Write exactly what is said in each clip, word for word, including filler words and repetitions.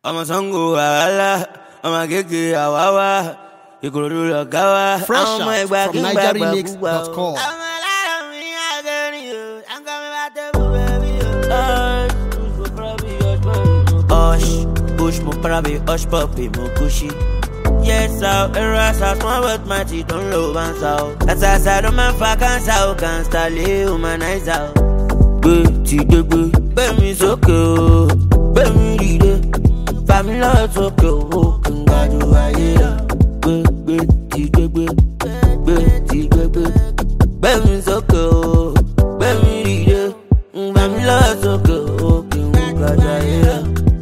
I'm a Sango, Ala, I'm a Gigi, Awawa, you could do the Gawa. Fresh out from Niger Remix dot com. I'm a lot of me, I got you. I'm coming back to baby. Hush, push, mo prabi, hush, puppy, mo cushy. Yes, out, erase, I small with my teeth on low and south. That's a side of my fuck and south, can't start humanize out. Betty, the good, baby's okay, baby, the family loves okay, oh, can God do I hear? Betty, the good, Betty, the good, baby's okay, baby, the family loves okay, oh, can God do I hear?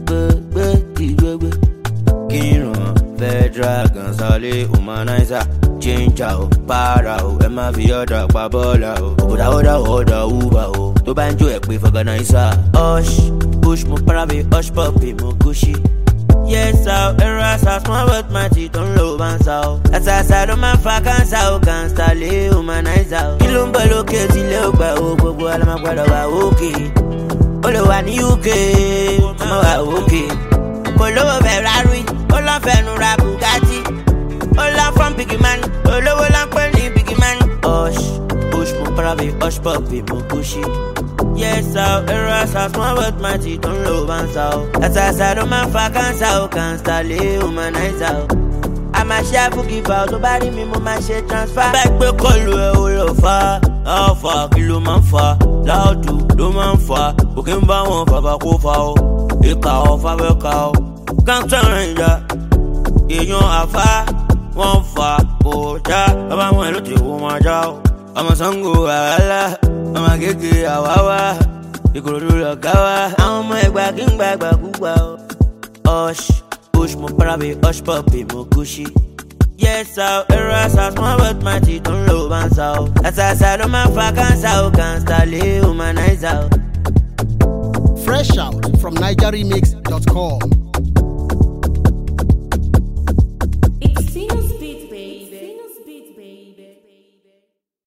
Betty, the good, Kino, Dragon, Sally, Humanizer, Change out, Para, Emma Vioda, Babola, Oda, Oda, Oda, Uba, to banjo, a quick organizer. Hush, push, mo prabi, hush, puppy, mo cushy. Yes, I'll erase, I small with my teeth on low and south. That's a side of my fuck and south, can't start humanizer. Kilumba locate, Leo, by Ogo, Alama, okay. Olo one U K, okay. Polo Ferrari, Ola Fenura Bugatti, Ola from Biggie Man, Ola Ola Penny Biggie Man. Hush, push mo prabi, hush puppy mo cushy. Yes, I'll erase, I small with my teeth on low and south. That's a side of my fuck and south, can't start humanize out. I'm a chef who give out, nobody me mo my shit transfer. Back be call you a whole far, how far, kilo man far, loud do, do man far, booking by one for back over. Ika ofa weka o, can't turn ya. Èèyàn àfá, wọ́n fa òòjà. Bàbá wọn ló ti wò wọn já o. Ọmọ Sango Ala, ọmọ Gègé Àwáwá, Ìkòròdú lọ̀gá wa. Àwọn ọmọ Ẹ̀gbá kí ń gba ẹgbà púpà o. Hush, push mo prabi, hush puppy mo cushy. Yes, I'll erase, I small with my teeth on low and south. That's a side of my fuck and south, can't start humanize out. Fresh out from Niger Remix dot com.